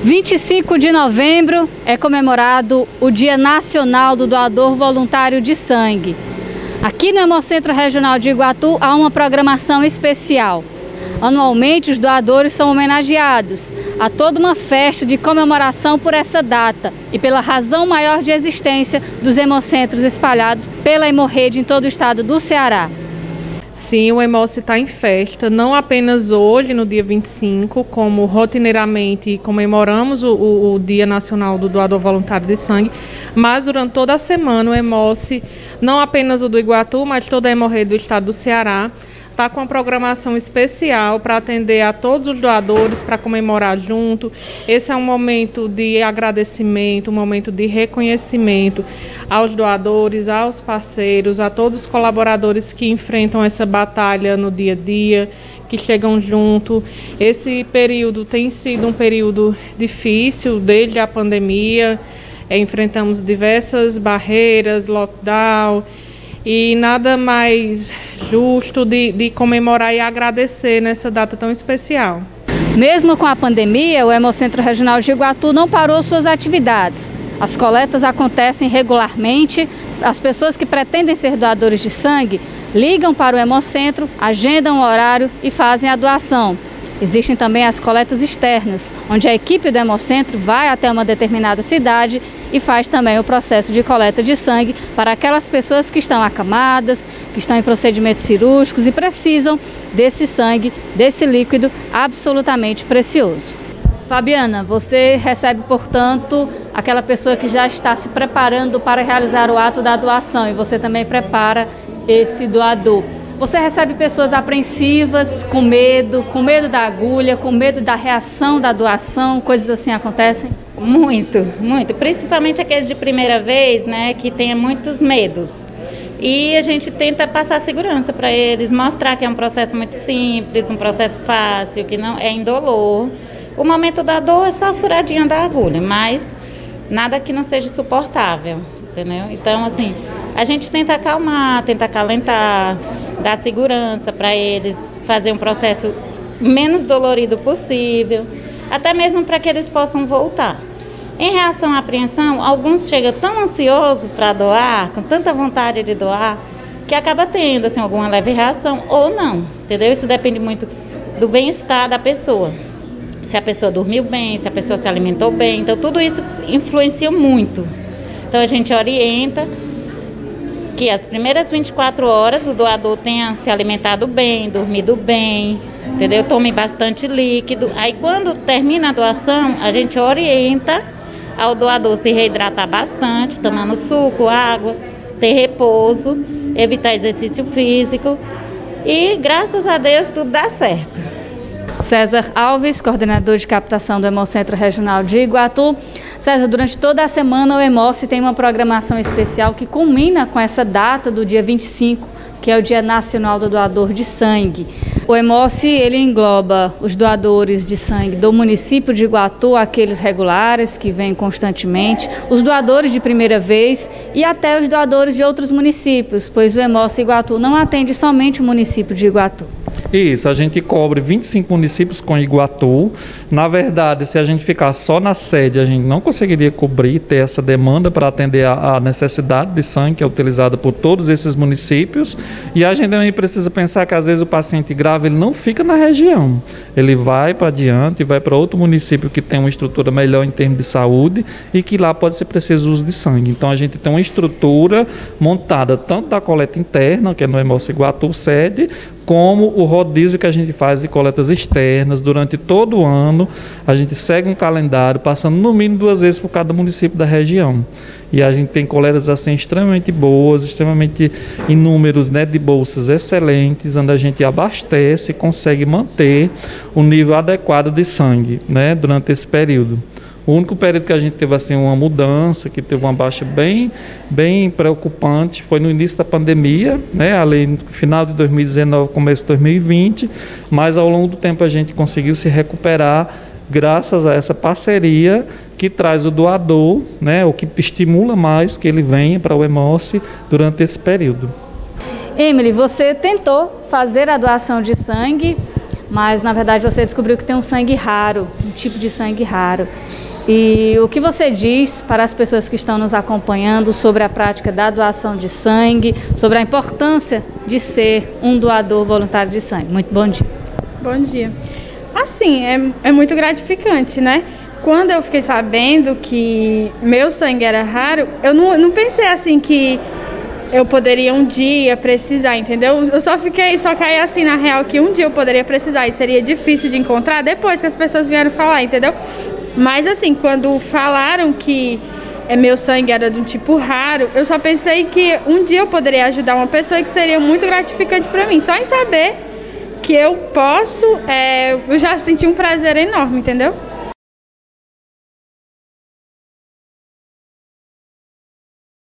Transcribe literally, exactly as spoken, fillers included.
vinte e cinco de novembro é comemorado o Dia Nacional do Doador Voluntário de Sangue. Aqui no Hemocentro Regional de Iguatu há uma programação especial. Anualmente, os doadores são homenageados. Há toda uma festa de comemoração por essa data e pela razão maior de existência dos hemocentros espalhados pela Hemorrede em todo o estado do Ceará. Sim, o Hemoce está em festa, não apenas hoje, no dia vinte e cinco, como rotineiramente comemoramos o, o, o Dia Nacional do Doador Voluntário de Sangue, mas durante toda a semana o Hemoce, não apenas o do Iguatu, mas toda a Hemorrede do estado do Ceará, está com uma programação especial para atender a todos os doadores, para comemorar junto. Esse é um momento de agradecimento, um momento de reconhecimento aos doadores, aos parceiros, a todos os colaboradores que enfrentam essa batalha no dia a dia, que chegam junto. Esse período tem sido um período difícil desde a pandemia, é, enfrentamos diversas barreiras, lockdown, e nada mais justo de, de comemorar e agradecer nessa data tão especial. Mesmo com a pandemia, o Hemocentro Regional de Iguatu não parou suas atividades. As coletas acontecem regularmente. As pessoas que pretendem ser doadores de sangue ligam para o Hemocentro, agendam o horário e fazem a doação. Existem também as coletas externas, onde a equipe do Hemocentro vai até uma determinada cidade e faz também o processo de coleta de sangue para aquelas pessoas que estão acamadas, que estão em procedimentos cirúrgicos e precisam desse sangue, desse líquido absolutamente precioso. Fabiana, você recebe, portanto, aquela pessoa que já está se preparando para realizar o ato da doação e você também prepara esse doador. Você recebe pessoas apreensivas, com medo, com medo da agulha, com medo da reação da doação, coisas assim acontecem? Muito, muito. Principalmente aqueles de primeira vez, né, que têm muitos medos. E a gente tenta passar segurança para eles, mostrar que é um processo muito simples, um processo fácil, que não é indolor. O momento da dor é só a furadinha da agulha, mas nada que não seja suportável, entendeu? Então, assim, a gente tenta acalmar, tenta acalentar, dar segurança para eles, fazer um processo menos dolorido possível, até mesmo para que eles possam voltar. Em reação à apreensão, alguns chegam tão ansiosos para doar, com tanta vontade de doar, que acaba tendo assim, alguma leve reação ou não, entendeu? Isso depende muito do bem-estar da pessoa. Se a pessoa dormiu bem, se a pessoa se alimentou bem, então tudo isso influencia muito. Então a gente orienta que as primeiras vinte e quatro horas o doador tenha se alimentado bem, dormido bem, entendeu? Tome bastante líquido. Aí quando termina a doação, a gente orienta ao doador se reidratar bastante, tomando suco, água, ter repouso, evitar exercício físico e graças a Deus tudo dá certo. César Alves, coordenador de captação do Hemocentro Regional de Iguatu. César, durante toda a semana o Hemoce tem uma programação especial que culmina com essa data do dia vinte e cinco, que é o Dia Nacional do Doador de Sangue. O Hemoce, ele engloba os doadores de sangue do município de Iguatu, aqueles regulares que vêm constantemente, os doadores de primeira vez e até os doadores de outros municípios, pois o Hemoce Iguatu não atende somente o município de Iguatu. Isso, a gente cobre vinte e cinco municípios com Iguatu. Na verdade, se a gente ficar só na sede, a gente não conseguiria cobrir, ter essa demanda para atender a, a necessidade de sangue que é utilizada por todos esses municípios. E a gente também precisa pensar que às vezes o paciente grave ele não fica na região. Ele vai para adiante, vai para outro município que tem uma estrutura melhor em termos de saúde e que lá pode ser preciso uso de sangue. Então a gente tem uma estrutura montada tanto da coleta interna, que é no Hemoce Iguatu sede, como o rodízio que a gente faz de coletas externas durante todo o ano. A gente segue um calendário, passando no mínimo duas vezes por cada município da região. E a gente tem coletas assim extremamente boas, extremamente em números, né, de bolsas excelentes, onde a gente abastece e consegue manter o nível adequado de sangue, né, durante esse período. O único período que a gente teve assim uma mudança, que teve uma baixa bem, bem preocupante, foi no início da pandemia, né? Ali no final de dois mil e dezenove, começo de dois mil e vinte, mas ao longo do tempo a gente conseguiu se recuperar graças a essa parceria que traz o doador, né? O que estimula mais que ele venha para o Hemoce durante esse período. Emily, você tentou fazer a doação de sangue mas na verdade você descobriu que tem um sangue raro, um tipo de sangue raro. E o que você diz para as pessoas que estão nos acompanhando sobre a prática da doação de sangue, sobre a importância de ser um doador voluntário de sangue? Muito bom dia. Bom dia. Assim, é, é muito gratificante, né? Quando eu fiquei sabendo que meu sangue era raro, eu não, não pensei assim que eu poderia um dia precisar, entendeu? Eu só fiquei, só caí assim na real que um dia eu poderia precisar e seria difícil de encontrar depois que as pessoas vieram falar, entendeu? Mas assim, quando falaram que é, meu sangue era de um tipo raro, eu só pensei que um dia eu poderia ajudar uma pessoa e que seria muito gratificante para mim. Só em saber que eu posso, é, eu já senti um prazer enorme, entendeu?